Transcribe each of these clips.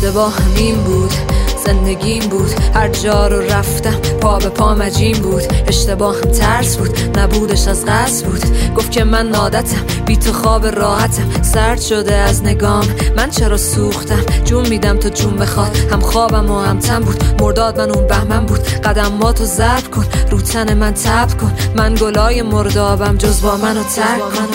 اشتباه همین بود، زندگیم بود، هر جا رو رفتم پا به پا مجیم بود. اشتباهم ترس بود، نبودش از قصد بود. گفت که من عادتم بی تو خواب راحتم، سرد شده از نگام من چرا سوختم. جون میدم تو جون بخواد، هم خوابم و هم تم بود. مرداد من اون بهمن بود، قدماتو ضرب کن رو تن من تب کن. من گلای مردابم جز با منو ترک کن.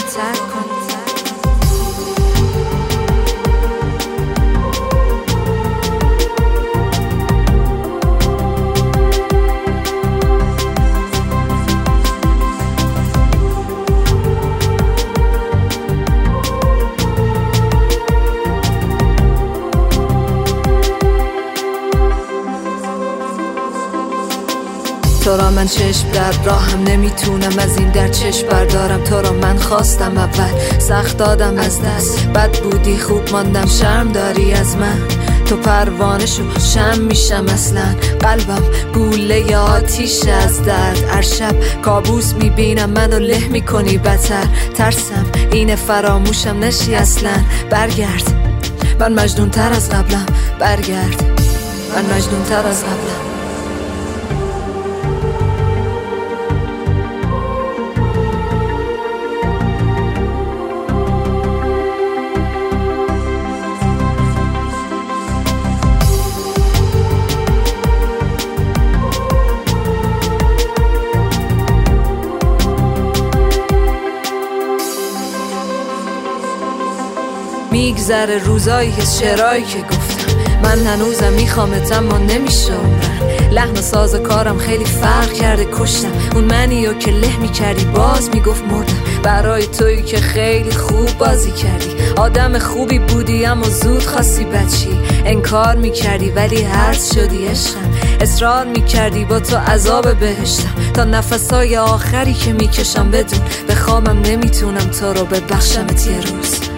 تو را من چشم در راهم نمیتونم از این در چشم بردارم. تو را من خواستم اول، سخت دادم از دست. بد بودی خوب ماندم، شرم داری از من. تو پروانه شو شم میشم اصلا. قلبم گوله آتیش از درد. هر شب کابوس میبینم منو له میکنی بتر. ترسم اینه فراموشم نشی اصلا. برگرد من مجنون تر از قبلم، برگرد من مجنون تر از قبلم. میگذره روزایی از شعرهایی که گفتم. من هنوزم میخوامت اما نمیشه عمرن. لحن و ساز کارم خیلی فرق کرده، کشتم اون منیو که له میکردی باز میگفت مردم. برای تویی که خیلی خوب بازی کردی، آدم خوبی بودی اما زود خواستی بچی. انکار میکردی ولی هرز شدی عشقم. اصرار میکردی با تو عذاب بهشتم. تا نفسای آخری که میکشم بدون به خوابم نمیتونم تو رو ببخشمت یه روز.